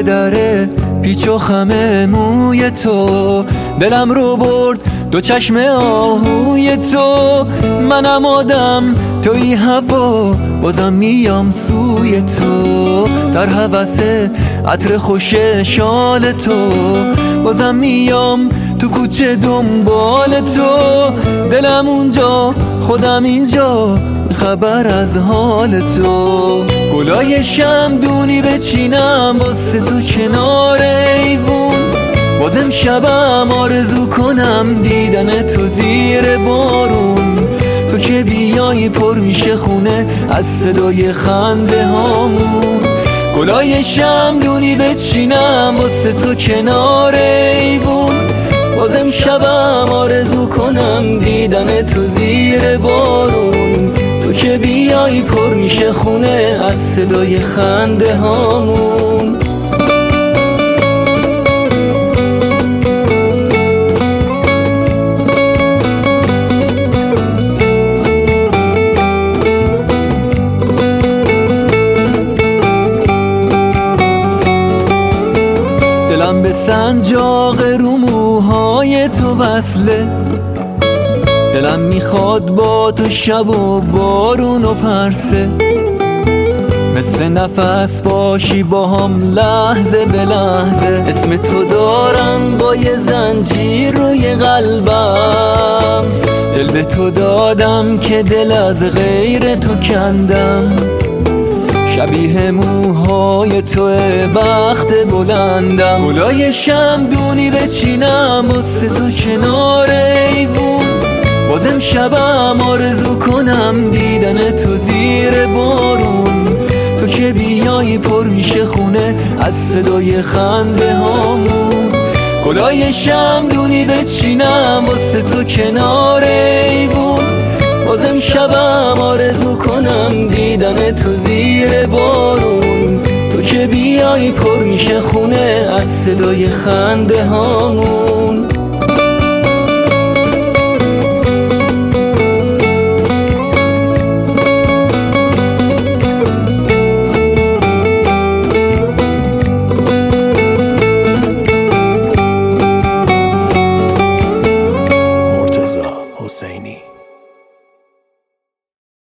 ته دره پیچ و خم موی تو، دلم رو برد دو چشم آهوی تو. منم آدم توی هوا بازم میام سوی تو، در هوس عطر خوش شال تو بازم میام تو کوچه دنبال تو. دلم اونجا خودم اینجا، خبر از حال تو. گلای شمدونی بچینم واسه تو کنار ایوون، بازم شبم آرزو کنم دیدن تو زیر بارون. تو که بیایی پر میشه خونه از صدای خنده هامون. گلای شمدونی بچینم واسه تو کنار ایوون، بازم شبم آرزو کنم دیدن تو زیر بارون. تو که بیایی پر میشه خونه از صدای خنده هامون. دلم به سنجاق رو موهای تو وصله، دلم میخواد با تو شب و بارون و پرسه. مثل نفس باشی با هم لحظه به لحظه، اسم تو دارم با یه زنجیر روی قلبم. دل به تو دادم که دل از غیر تو کندم، شبیه موهای توه بخت بلندم. گلای شمدونی بچینم واسه تو کنار ایوون، بازم شبم آرزو کنم دیدن تو زیر بارون. تو که بیایی پر میشه خونه از صدای خنده هامون. گلای شمدونی بچینم واسه تو کنار ایوون، بازم شبم آرزو کنم دیدن تو زیر بارون. تو که بیایی پر میشه خونه از صدای خنده هامون.